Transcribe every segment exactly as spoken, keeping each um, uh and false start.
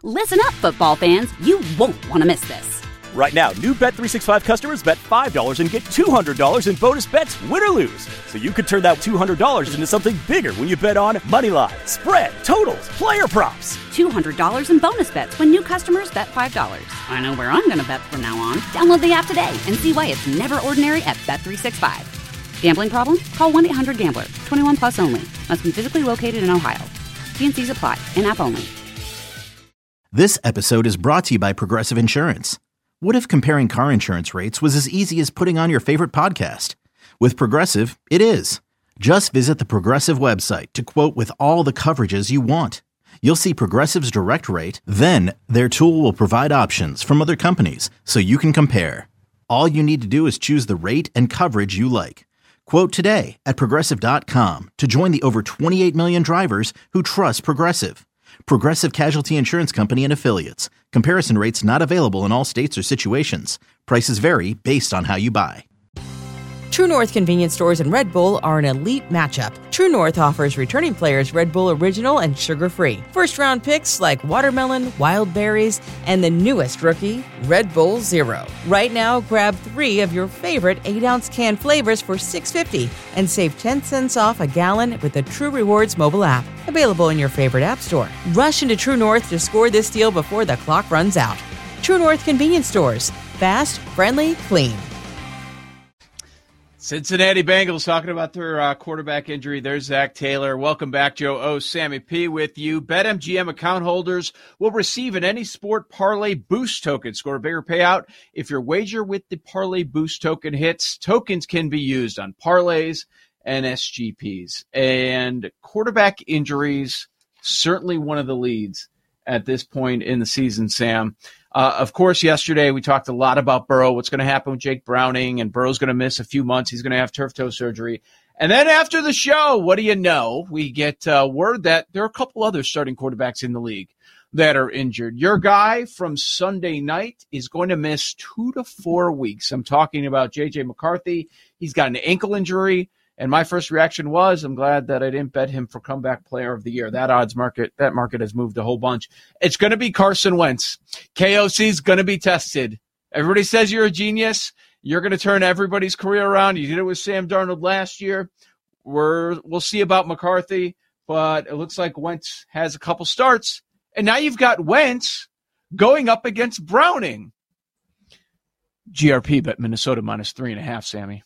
Listen up, football fans. You won't want to miss this. Right now, new Bet three sixty-five customers bet five dollars and get two hundred dollars in bonus bets, win or lose. So you could turn that two hundred dollars into something bigger when you bet on money line, spread, totals, player props. two hundred dollars in bonus bets when new customers bet five dollars. I know where I'm going to bet from now on. Download the app today and see why it's never ordinary at Bet three sixty-five. Gambling problem? Call one eight hundred gambler. twenty-one plus only. Must be physically located in Ohio. T and C's apply. In-app only. This episode is brought to you by Progressive Insurance. What if comparing car insurance rates was as easy as putting on your favorite podcast? With Progressive, it is. Just visit the Progressive website to quote with all the coverages you want. You'll see Progressive's direct rate, then their tool will provide options from other companies so you can compare. All you need to do is choose the rate and coverage you like. Quote today at Progressive dot com to join the over twenty-eight million drivers who trust Progressive. Progressive Casualty Insurance Company and Affiliates. Comparison rates not available in all states or situations. Prices vary based on how you buy. True North convenience stores and Red Bull are an elite matchup. True North offers returning players Red Bull Original and sugar-free. First-round picks like watermelon, wild berries, and the newest rookie, Red Bull Zero. Right now, grab three of your favorite eight ounce can flavors for six dollars and fifty cents and save ten cents off a gallon with the True Rewards mobile app. Available in your favorite app store. Rush into True North to score this deal before the clock runs out. True North convenience stores. Fast, friendly, clean. Cincinnati Bengals talking about their uh, quarterback injury. There's Zach Taylor. Welcome back, Joe O. Sammy P. with you. BetMGM account holders will receive an Any Sport Parlay Boost token. Score a bigger payout if your wager with the Parlay Boost token hits. Tokens can be used on parlays and S G Ps. And quarterback injuries, certainly one of the leads at this point in the season, Sam. Uh, of course, yesterday we talked a lot about Burrow, what's going to happen with Jake Browning, and Burrow's going to miss a few months. He's going to have turf toe surgery. And then after the show, what do you know? We get uh, word that there are a couple other starting quarterbacks in the league that are injured. Your guy from Sunday night is going to miss two to four weeks. I'm talking about J J McCarthy. He's got an ankle injury. And my first reaction was, I'm glad that I didn't bet him for comeback player of the year. That odds market, that market has moved a whole bunch. It's going to be Carson Wentz. K O C is going to be tested. Everybody says you're a genius. You're going to turn everybody's career around. You did it with Sam Darnold last year. We're, we'll see about McCarthy, but it looks like Wentz has a couple starts. And now you've got Wentz going up against Browning. G R P bet Minnesota minus three and a half, Sammy.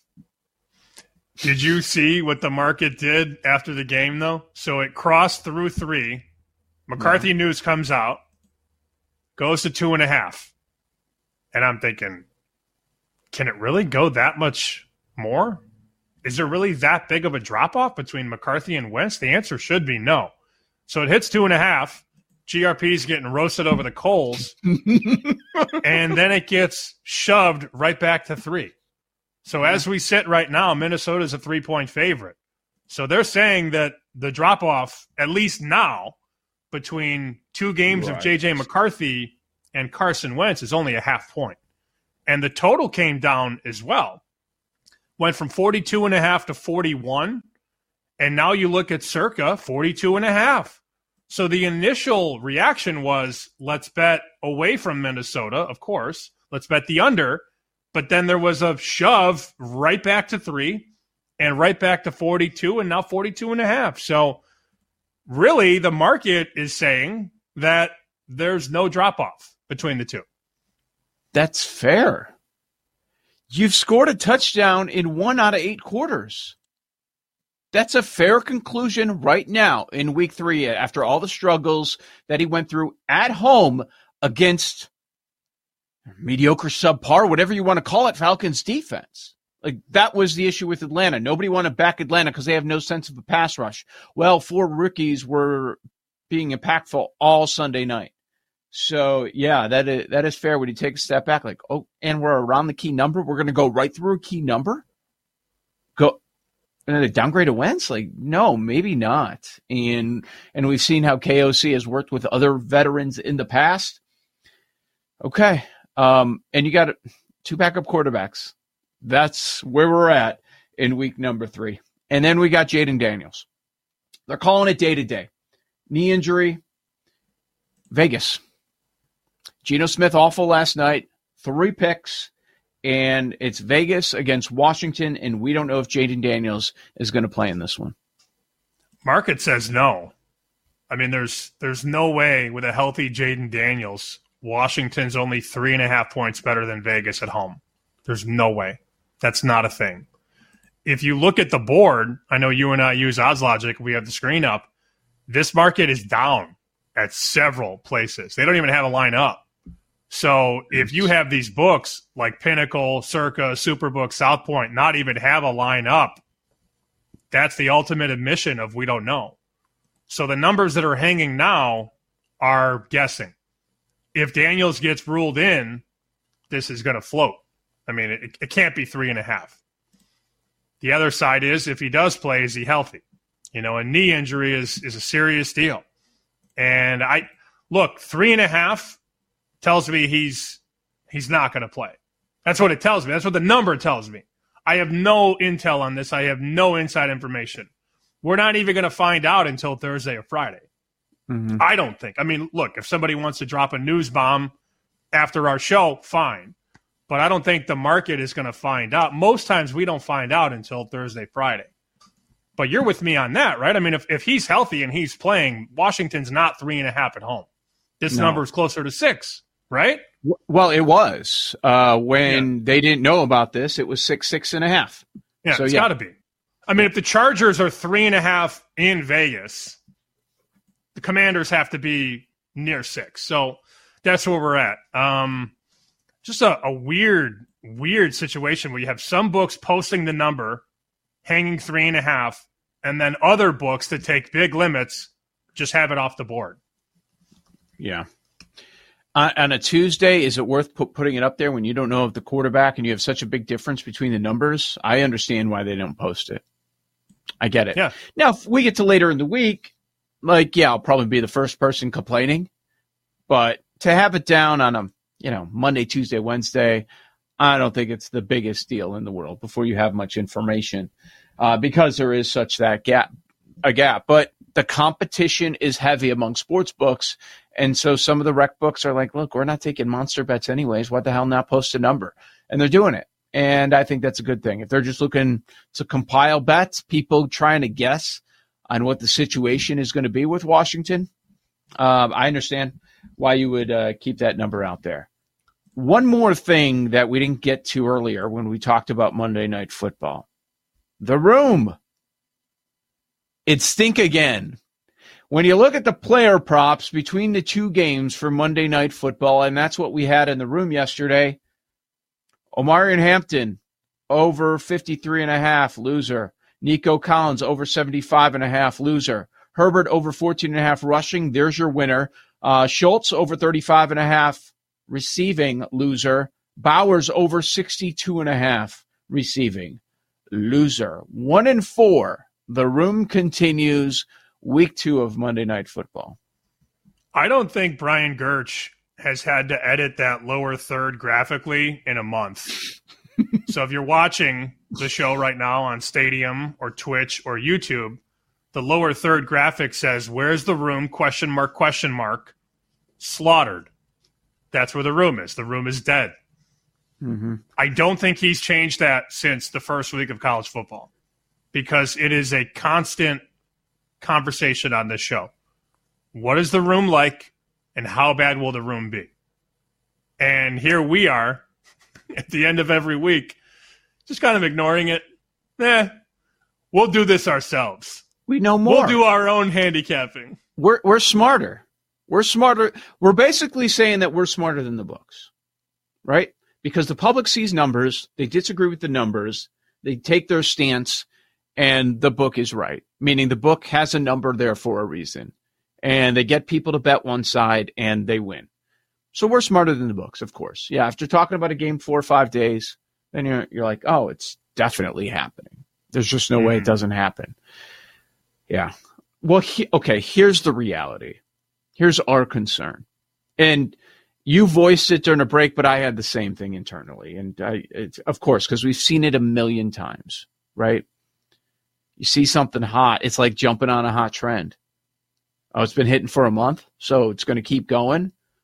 Did you see what the market did after the game, though? So it crossed through three. McCarthy yeah. news comes out, goes to two and a half. And I'm thinking, can it really go that much more? Is there really that big of a drop-off between McCarthy and Wentz? The answer should be no. So it hits two and a half. G R P's getting roasted over the coals. And then it gets shoved right back to three. So as we sit right now, Minnesota's a three-point favorite. So they're saying that the drop-off, at least now, between two games right. of J J McCarthy and Carson Wentz is only a half point. And the total came down as well. Went from forty-two and a half to forty-one. And now you look at circa forty-two and a half. So the initial reaction was, let's bet away from Minnesota, of course. Let's bet the under. But then there was a shove right back to three and right back to forty-two and now forty-two and a half. So really the market is saying that there's no drop-off between the two. That's fair. You've scored a touchdown in one out of eight quarters. That's a fair conclusion right now in week three after all the struggles that he went through at home against mediocre, subpar, whatever you want to call it, Falcons defense. Like, that was the issue with Atlanta. Nobody wanted to back Atlanta because they have no sense of a pass rush. Well, four rookies were being impactful all Sunday night. So, yeah, that is, that is fair when you take a step back. Like, oh, and we're around the key number. We're going to go right through a key number? Go and then a downgrade of Wentz? Like, no, maybe not. And and we've seen how K O C has worked with other veterans in the past. Okay. Um, and you got two backup quarterbacks. That's where we're at in week number three. And then we got Jaden Daniels. They're calling it day-to-day. Knee injury. Vegas. Geno Smith awful last night, three picks, and it's Vegas against Washington, and we don't know if Jaden Daniels is going to play in this one. Market says no. I mean, there's there's no way with a healthy Jaden Daniels, Washington's only three and a half points better than Vegas at home. There's no way. That's not a thing. If you look at the board, I know you and I use OddsLogic. We have the screen up. This market is down at several places. They don't even have a line up. So if you have these books like Pinnacle, Circa, Superbook, South Point, not even have a line up, that's the ultimate admission of we don't know. So the numbers that are hanging now are guessing. If Daniels gets ruled in, this is going to float. I mean, it, it can't be three and a half. The other side is if he does play, is he healthy? You know, a knee injury is is a serious deal. And I look, three and a half tells me he's he's not going to play. That's what it tells me. That's what the number tells me. I have no intel on this. I have no inside information. We're not even going to find out until Thursday or Friday. Mm-hmm. I don't think. I mean, look, if somebody wants to drop a news bomb after our show, fine. But I don't think the market is going to find out. Most times we don't find out until Thursday, Friday. But you're with me on that, right? I mean, if, if he's healthy and he's playing, Washington's not three and a half at home. This no. number is closer to six, right? Well, it was. Uh, when yeah. they didn't know about this, it was six, six and a half. Yeah, so, it's yeah. got to be. I mean, if the Chargers are three and a half in Vegas, the Commanders have to be near six. So that's where we're at. Um, just a, a weird, weird situation where you have some books posting the number, hanging three and a half, and then other books that take big limits just have it off the board. Yeah. Uh, on a Tuesday, is it worth pu- putting it up there when you don't know of the quarterback and you have such a big difference between the numbers? I understand why they don't post it. I get it. Yeah. Now, if we get to later in the week, like, yeah, I'll probably be the first person complaining. But to have it down on a, you know, Monday, Tuesday, Wednesday, I don't think it's the biggest deal in the world before you have much information uh, because there is such that gap, a gap. But the competition is heavy among sports books. And so some of the rec books are like, look, we're not taking monster bets anyways. What the hell not post a number? And they're doing it. And I think that's a good thing. If they're just looking to compile bets, people trying to guess on what the situation is going to be with Washington, um, I understand why you would uh, keep that number out there. One more thing that we didn't get to earlier when we talked about Monday Night Football. The room. It stink again. When you look at the player props between the two games for Monday Night Football, and that's what we had in the room yesterday, Omarion Hampton, over fifty-three and a half, loser. Nico Collins, over seventy-five and a half, loser. Herbert, over fourteen and a half, rushing. There's your winner. Uh, Schultz, over thirty-five and a half, receiving, loser. Bowers, over sixty-two and a half, receiving, loser. One and four. The room continues. Week two of Monday Night Football. I don't think Brian Gertz has had to edit that lower third graphically in a month. So if you're watching the show right now on Stadium or Twitch or YouTube, the lower third graphic says, where's the room, question mark, question mark, slaughtered. That's where the room is. The room is dead. Mm-hmm. I don't think he's changed that since the first week of college football because it is a constant conversation on this show. What is the room like and how bad will the room be? And here we are at the end of every week, just kind of ignoring it. Eh, we'll do this ourselves. We know more. We'll do our own handicapping. We're we're smarter. We're smarter. We're basically saying that we're smarter than the books, right? Because the public sees numbers, they disagree with the numbers, they take their stance, and the book is right, meaning the book has a number there for a reason. And they get people to bet one side, and they win. So we're smarter than the books, of course. Yeah, after talking about a game four or five days, then you're you're like, oh, it's definitely happening. There's just no mm-hmm. way it doesn't happen. Yeah. Well, he, okay, here's the reality. Here's our concern. And you voiced it during a break, but I had the same thing internally. And I, it's, of course, because we've seen it a million times, right? You see something hot, it's like jumping on a hot trend. Oh, it's been hitting for a month, so it's going to keep going.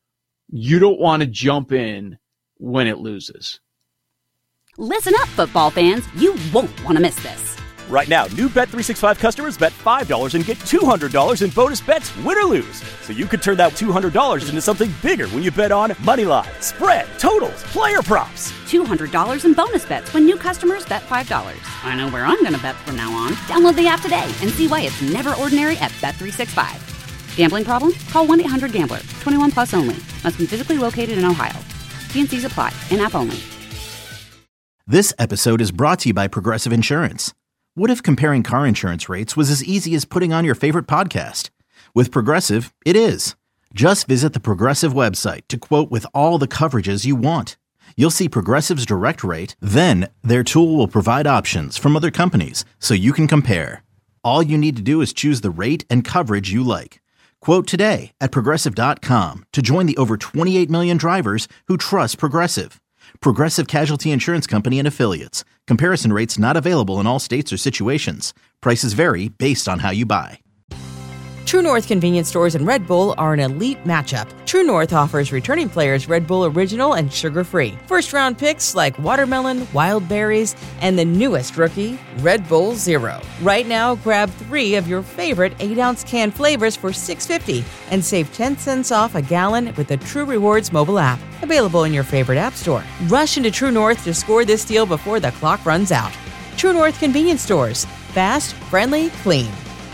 you don't want to jump in when it loses. Listen up, football fans. You won't want to miss this. Right now, new Bet three sixty-five customers bet five dollars and get two hundred dollars in bonus bets, win or lose. So you could turn that two hundred dollars into something bigger when you bet on Moneyline, spread, totals, player props. two hundred dollars in bonus bets when new customers bet five dollars. I know where I'm going to bet from now on. Download the app today and see why it's never ordinary at Bet three sixty-five. Gambling problem? Call one eight hundred gambler. twenty-one plus only. Must be physically located in Ohio. T and C's apply. In-app only. This episode is brought to you by Progressive Insurance. What if comparing car insurance rates was as easy as putting on your favorite podcast? With Progressive, it is. Just visit the Progressive website to quote with all the coverages you want. You'll see Progressive's direct rate, then their tool will provide options from other companies so you can compare. All you need to do is choose the rate and coverage you like. Quote today at Progressive dot com to join the over twenty-eight million drivers who trust Progressive. Progressive Casualty Insurance Company and Affiliates. Comparison rates not available in all states or situations. Prices vary based on how you buy. True North convenience stores and Red Bull are an elite matchup. True North offers returning players Red Bull Original and sugar-free. First-round picks like watermelon, wild berries, and the newest rookie, Red Bull Zero. Right now, grab three of your favorite eight ounce can flavors for six dollars and fifty cents and save ten cents off a gallon with the True Rewards mobile app. Available in your favorite app store. Rush into True North to score this deal before the clock runs out. True North convenience stores. Fast, friendly, clean.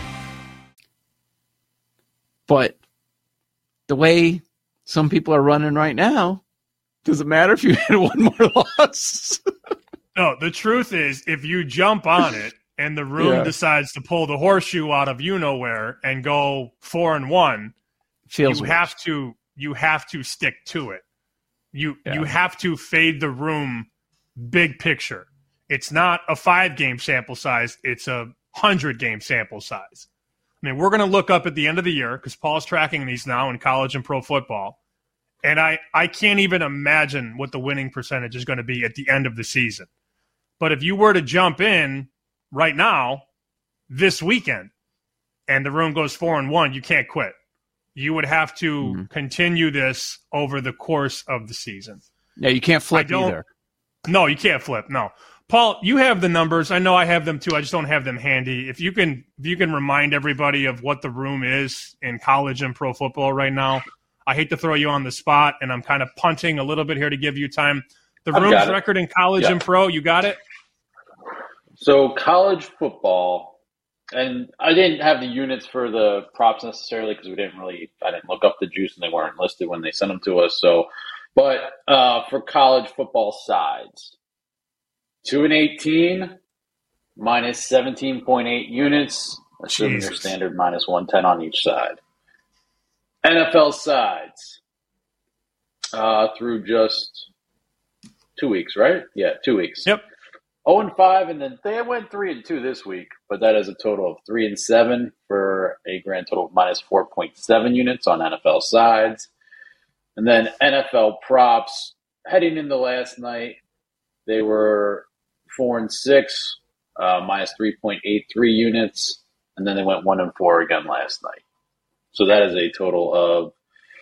But the way some people are running right now, doesn't matter if you had one more loss. No, the truth is, if you jump on it and the room yeah. decides to pull the horseshoe out of you nowhere and go four and one, Feels you worse. have to you have to stick to it. You yeah. you have to fade the room big picture. It's not a five game sample size; it's a hundred game sample size. I mean, we're going to look up at the end of the year because Paul's tracking these now in college and pro football. And I, I can't even imagine what the winning percentage is going to be at the end of the season. But if you were to jump in right now, this weekend, and the room goes four and one, you can't quit. You would have to mm-hmm. continue this over the course of the season. Yeah, you can't flip either. No, you can't flip. No. Paul, you have the numbers. I know I have them too. I just don't have them handy. If you can, if you can remind everybody of what the room is in college and pro football right now. I hate to throw you on the spot, and I'm kind of punting a little bit here to give you time. The room's record in college yeah. and pro, you got it? So college football, and I didn't have the units for the props necessarily because we didn't really, I didn't look up the juice and they weren't listed when they sent them to us. So, but uh, for college football sides. Two and eighteen, minus seventeen point eight units, assuming your standard minus one ten on each side. N F L sides uh, through just two weeks, right? Yeah, two weeks. Yep. Zero and five, and then they went three and two this week, but that is a total of three and seven for a grand total of minus four point seven units on N F L sides, and then N F L props heading into last night. They were four and six, uh, minus three point eight three units, and then they went one and four again last night. So that is a total of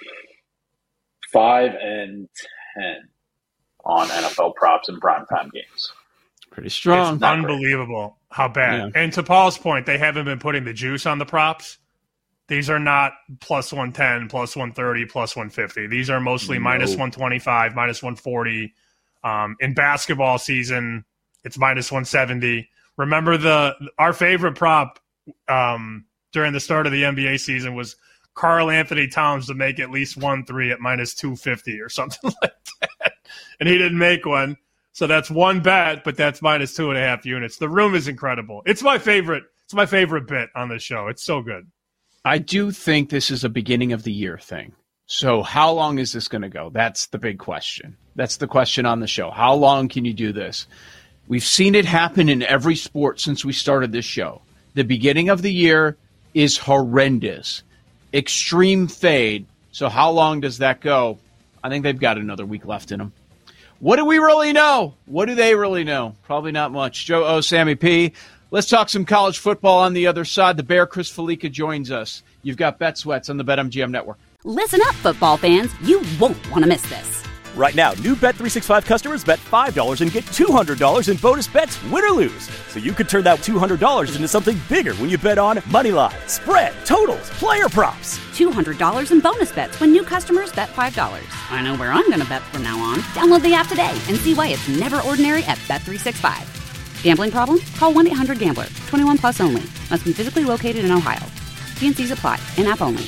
five and ten on N F L props and primetime games. Pretty strong. It's unbelievable how bad. Yeah. And to Paul's point, they haven't been putting the juice on the props. These are not plus one ten, plus one thirty, plus one fifty. These are mostly no. minus one twenty-five, minus one forty. Um, in basketball season, it's minus one seventy. Remember the our favorite prop um, during the start of the N B A season was Karl Anthony Towns to make at least one three at minus two fifty or something like that. And he didn't make one. So that's one bet, but that's minus two and a half units. The room is incredible. It's my favorite. It's my favorite bit on the show. It's so good. I do think this is a beginning of the year thing. So how long is this going to go? That's the big question. That's the question on the show. How long can you do this? We've seen it happen in every sport since we started this show. The beginning of the year is horrendous. Extreme fade. So how long does that go? I think they've got another week left in them. What do we really know? What do they really know? Probably not much. Joe O, Sammy P. Let's talk some college football on the other side. The Bear, Chris Felica, joins us. You've got Bet Sweats on the BetMGM Network. Listen up, football fans. You won't want to miss this. Right now, new Bet three sixty-five customers bet five dollars and get two hundred dollars in bonus bets, win or lose. So you could turn that two hundred dollars into something bigger when you bet on Moneyline, spread, totals, player props. two hundred dollars in bonus bets when new customers bet five dollars. I know where I'm going to bet from now on. Download the app today and see why it's never ordinary at Bet three sixty-five. Gambling problem? Call one eight hundred gambler. twenty-one plus only. Must be physically located in Ohio. T and C's apply. In-app only.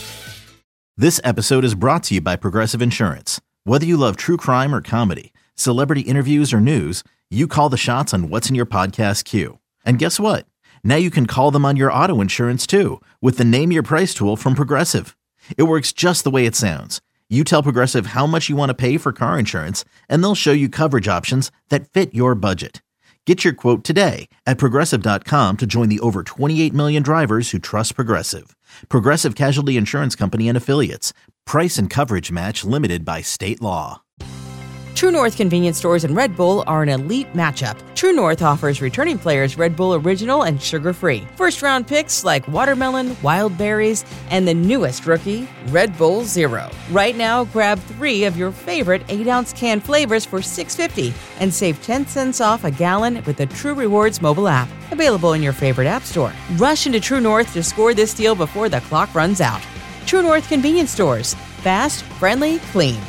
This episode is brought to you by Progressive Insurance. Whether you love true crime or comedy, celebrity interviews or news, you call the shots on what's in your podcast queue. And guess what? Now you can call them on your auto insurance too with the Name Your Price tool from Progressive. It works just the way it sounds. You tell Progressive how much you want to pay for car insurance, and they'll show you coverage options that fit your budget. Get your quote today at Progressive dot com to join the over twenty-eight million drivers who trust Progressive. Progressive Casualty Insurance Company and Affiliates. Price and coverage match limited by state law. True North convenience stores and Red Bull are an elite matchup. True North offers returning players Red Bull Original and sugar-free. First-round picks like watermelon, wild berries, and the newest rookie, Red Bull Zero. Right now, grab three of your favorite eight ounce can flavors for six dollars and fifty cents and save ten cents off a gallon with the True Rewards mobile app. Available in your favorite app store. Rush into True North to score this deal before the clock runs out. True North convenience stores. Fast, friendly, clean.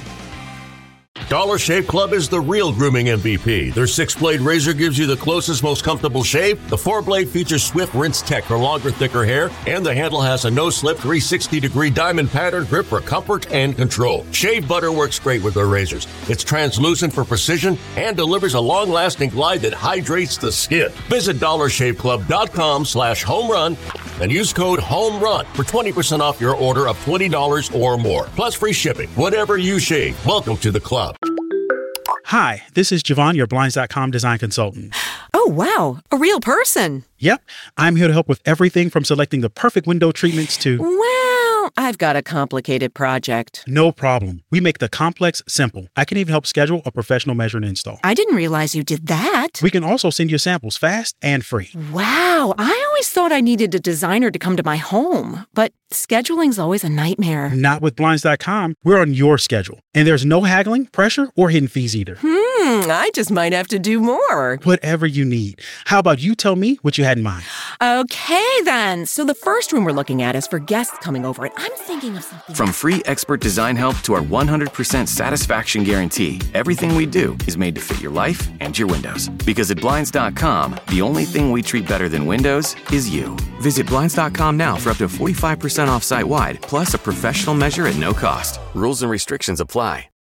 Dollar Shave Club is the real grooming M V P. Their six-blade razor gives you the closest, most comfortable shave. The four-blade features swift rinse tech for longer, thicker hair, and the handle has a no-slip three hundred sixty degree diamond pattern grip for comfort and control. Shave butter works great with their razors. It's translucent for precision and delivers a long-lasting glide that hydrates the skin. Visit dollar shave club dot com slash home run and use code HOMERUN for twenty percent off your order of twenty dollars or more, plus free shipping. Whatever you shave, welcome to the club. Hi, this is Javon, your Blinds dot com design consultant. Oh, wow. A real person. Yep. I'm here to help with everything from selecting the perfect window treatments to... Well, I've got a complicated project. No problem. We make the complex simple. I can even help schedule a professional measure and install. I didn't realize you did that. We can also send you samples fast and free. Wow. I always thought I needed a designer to come to my home, but scheduling's always a nightmare. Not with Blinds dot com. We're on your schedule. And there's no haggling, pressure, or hidden fees either. Hmm, I just might have to do more. Whatever you need. How about you tell me what you had in mind? Okay, then. So the first room we're looking at is for guests coming over, and I'm thinking of something... From free expert design help to our one hundred percent satisfaction guarantee, everything we do is made to fit your life and your windows. Because at Blinds dot com, the only thing we treat better than windows is you. Visit Blinds dot com now for up to forty-five percent off site-wide, plus a professional measure at no cost. Rules and restrictions apply.